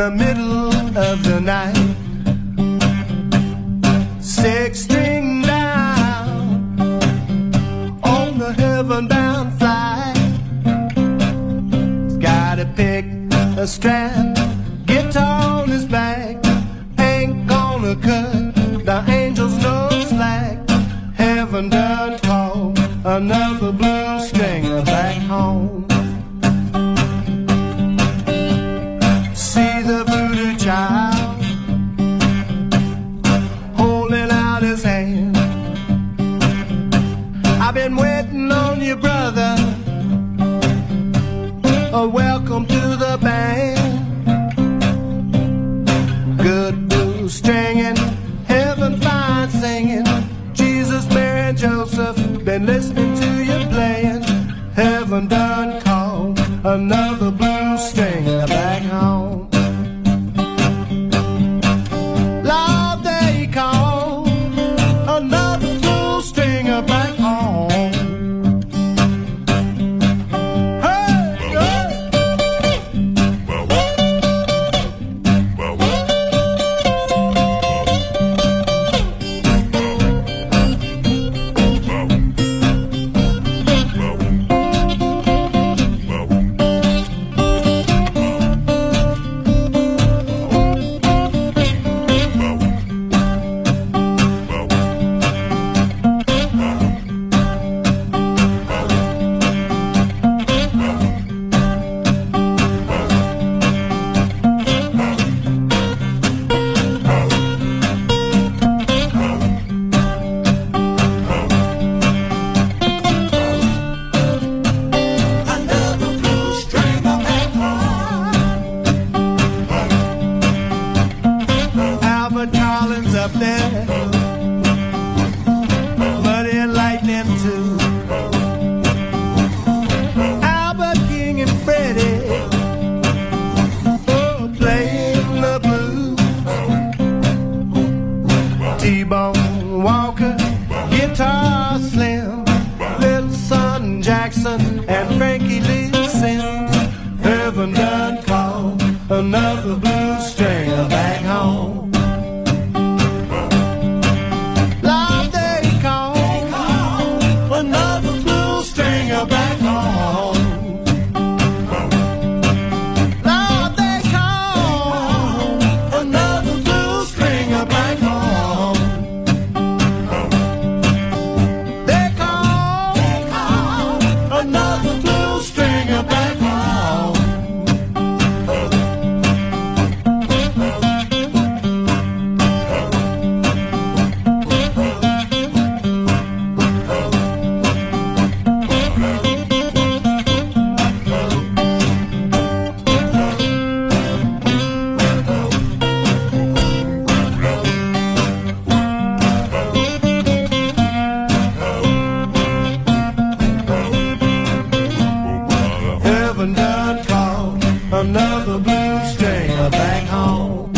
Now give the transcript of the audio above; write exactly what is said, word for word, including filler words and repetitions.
the middle of the night, six string down on the heaven-bound flight. He's gotta pick a strap, guitar on his back, ain't gonna cut the angels no slack. Heaven done called another blues stringer back home. See the voodoo child holding out his hand. I've been waiting on you, brother. A welcome to the band. Good blues stringing, heaven fine singing. Jesus, Mary, and Joseph, been listening to you playing. Heaven done called another blues stringer back home. Lord, they call another blues stringer back home. Up there, Muddy and Lightning too. Albert King and Freddie, oh, playing the blues. T-Bone Walker, Guitar Slim, Little Son Jackson, and Frankie Lee Sims. Heaven done called another blues stringer back home. Back home. Lord, they call another blues stringer back home. They call, they call another blues stringer back home. Heaven done called another blues stringer back home.